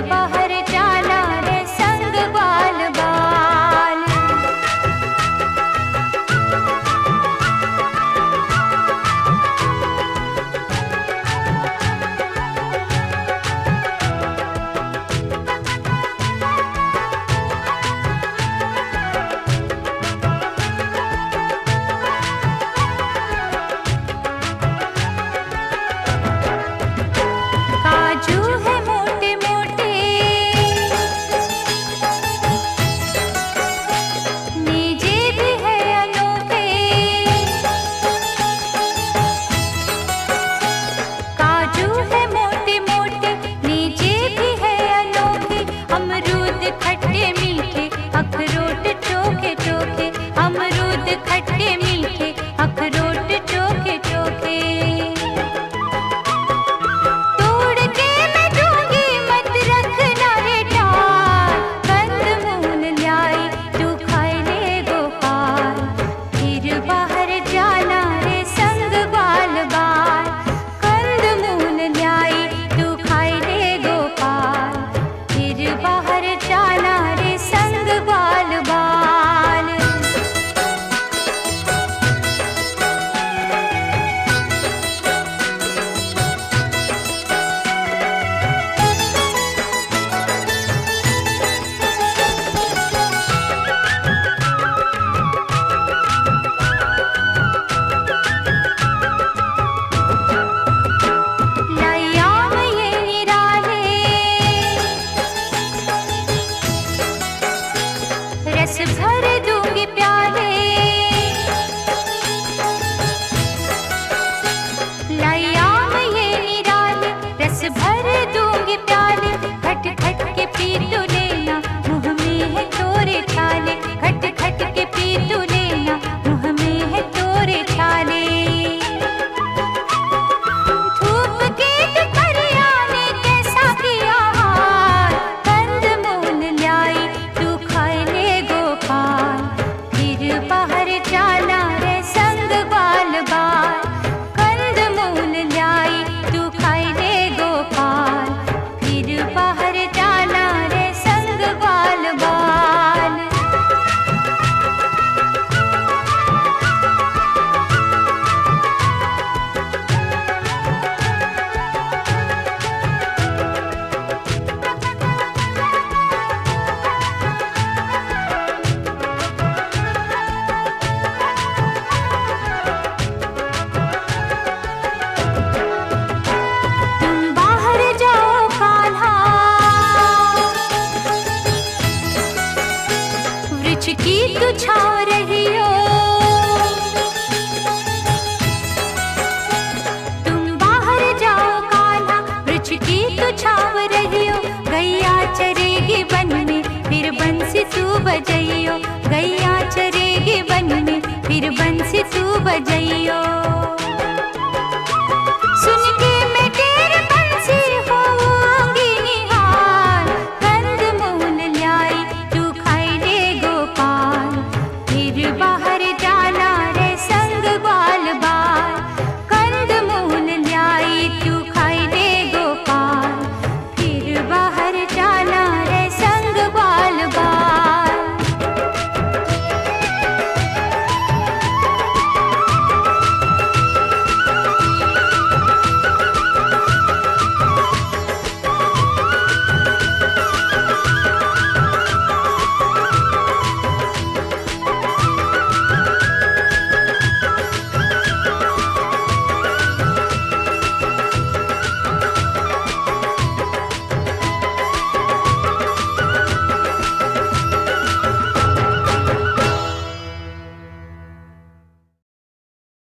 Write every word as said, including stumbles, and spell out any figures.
बाहर जाना रे संग बाल बाल। काजू है मोटे मोटे, नीजे भी है अनोखे। काजू है मोटे मोटे, नीजे भी है अनोखे। अमरूद खट्टे मीठे, अखरोट चोखे चोखे। अमरूद खट्टे मीठे, अखरोट चोखे चोखे। रस भर दूंगी प्याले, लायाम ये निराले। रस भर दूंगी प्याले, खट खट के पी तू लेना, मुँह में है तोरे छाले। खट खट के पी तू लेना, मुँह में है तोरे छाले। धूप के दुपहरिया ने कैसा किया हाल, कंदमूल लाई तू खाए ले गोपाल। फिर बाहर जाना रे संग बाल बाल, कंदमूल लाई तू खाए ले गोपाल। फिर बाहर जाना रे संग बाल बाल। तुम बाहर जाओ कान्हा, वृक्ष की तू छाँव रही हो। तुम बाहर जाओ कान्हा, वृक्ष की तू छाँव रही हो। गैया चरेगी वन में, फिर बंसी तू बजइयो। गैया चरेगी वन में, फिर बंसी तू बजइयो।